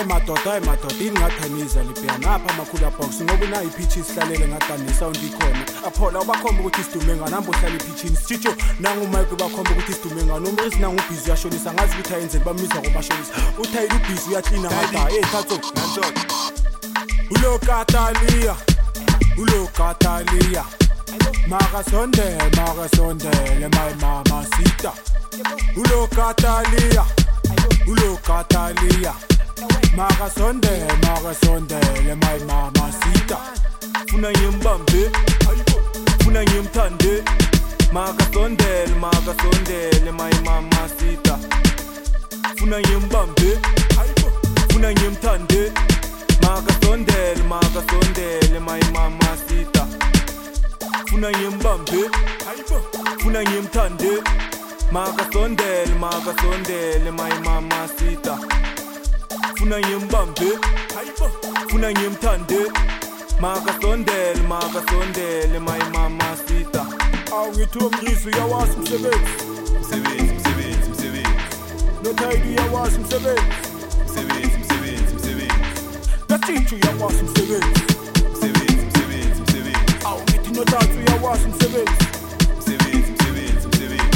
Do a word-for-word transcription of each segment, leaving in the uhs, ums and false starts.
madoda ay madoda ingathaniza liphela napha amakhula box ngoba na ipitch isihlalele ngadani sound ikhona aphola ubakhomba ukuthi isidume nganamba uhlala ipitchini sithijo nangu Mike bakhomba ukuthi isidume nganoma isinangu busy uyashonisa ngazi ukuthi ayenze bamiza ngobashonisa uthayile ubusy uyaklina ngada hey thatso nanzo ulo Katalia ulo Katalia Mara sonde mara sonde le my mama sita ulo Katalia ulo Katalia Mara sonde mara sonde le my mama sita funa yimbambe funa yimthande Mara sonde mara sonde le my mama sita funa yimbambe funa yimthande Mara sonde mara sonde le my mama sita funa yimbambe funa yimthande Maka sondel, maka sondel, my mama sita funa yimbambe funa yimthande Maka sondel, maka sondel, my mama sita awu ngithi umngisi uyawazi umsebenzi Msebenzi, msebenzi, msebenzi nothayile uyawazi umsebenzi Msebenzi, msebenzi, msebenzi Kathithi uyawazi umsebenzi Msebenzi, msebenzi, msebenzi awu ngithi nothayile uyawazi umsebenzi Msebenzi, msebenzi, msebenzi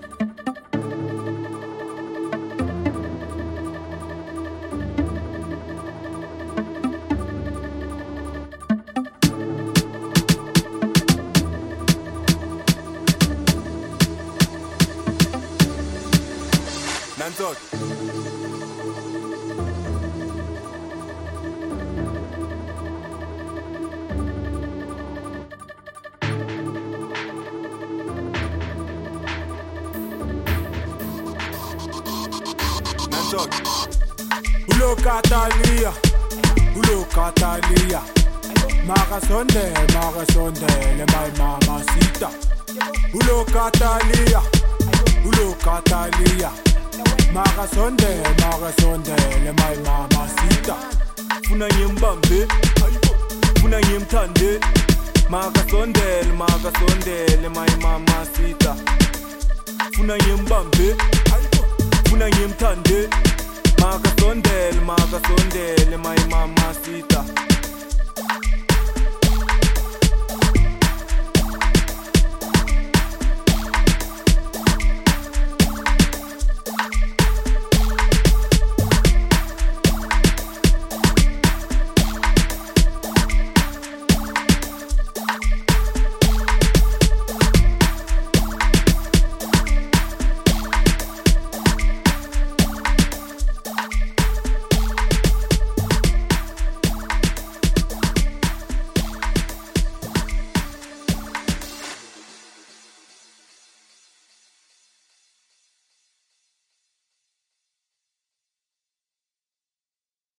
Nanzot Nanzot ulo Katalia ulo Katalia Mara sonde mara sonde le my mama sita ulo Katalia ulo Katalia Mara sonde mara sonde le my mama sita funa yimbambe funa yimthande Mara sonde mara sonde le my mama sita funa yimbambe funa yimthande Mara sonde mara sonde le my mama sita